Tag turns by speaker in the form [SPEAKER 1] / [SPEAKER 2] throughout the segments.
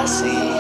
[SPEAKER 1] así.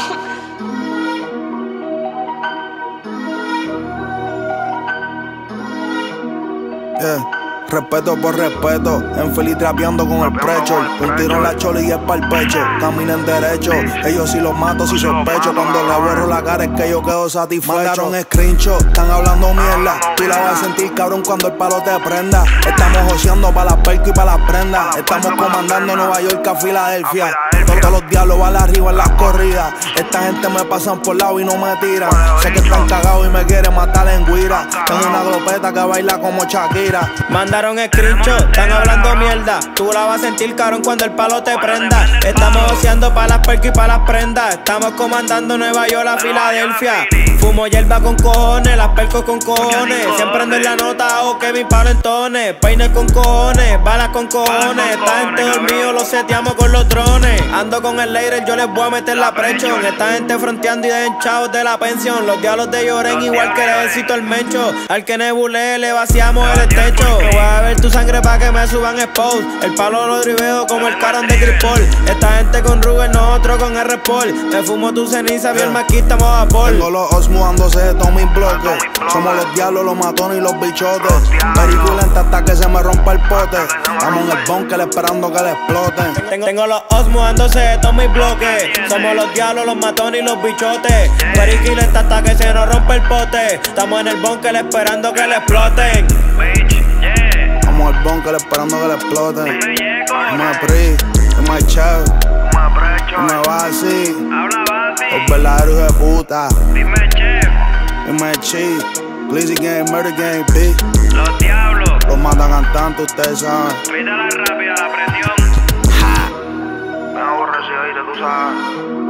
[SPEAKER 2] Respeto por respeto, en feliz trapeando con el precho. Un tiro en la chola y es pa'l pecho. Caminen derecho, ellos sí los mato si sospecho. Cuando le borro la cara es que yo quedo satisfecho. Mandaron screenshot, están hablando mierda. Tú la vas a sentir cabrón cuando el palo te prenda. Estamos joseando pa' las percos y pa' las prendas. Estamos comandando Nueva York a Filadelfia. Todos los diablos van arriba en las corridas. Esta gente me pasan por lado y no me tiran. Sé que están cagados y me quieren matar en guira. Tengo una glopeta que baila como Shakira.
[SPEAKER 3] Mandaron screenshot, están hablando mierda. Tú la vas a sentir cabrón cuando el palo te prenda. Estamos joseando pa' las percos y pa' las prendas. Estamos comandando Nueva York a Filadelfia. Fumo hierba con cojones, las percos con cojones. Siempre ando en la nota o que mi palo entones. Peines con cojones, balas con cojones. Esta gente dormido lo seteamos con los drones. Ando con el later, yo les voy a meter la presión. Esta gente fronteando y den chavos de la pensión. Los diablos de Lloren igual que el ejército el mencho. Al que nebule le vaciamos el techo. Voy a ver tu sangre pa' que me suban expose. El palo lo driveo como el carón de Chris Paul. Esta gente con Ruben, nosotros con R-Paul. Me fumo tu ceniza, bien maquista, mo vapor.
[SPEAKER 2] Tengo los Osmo dándose de todos mis bloques. Somos los diablos, los matones y los bichotes. Periculenta hasta que se me rompa el pote. Estamos en el bunker esperando que le exploten.
[SPEAKER 3] Tengo los Osmo dándose de todos mis bloques. Somos los diablos, los matones y los bichotes. Periculenta hasta que se nos rompa el pote. Estamos en el bunker esperando que le exploten.
[SPEAKER 2] Estamos en el bunker esperando que le exploten. Me pri, me chavo, me va así. Los verdaderos hijos de puta. Dime chief, Glizzy Gang, Murder Gang, B.
[SPEAKER 4] Los diablos.
[SPEAKER 2] Los matan cantando, ustedes saben.
[SPEAKER 4] Pídala rápida la presión.
[SPEAKER 2] Ja.
[SPEAKER 4] Me aborrecí, oíste, tú sabes.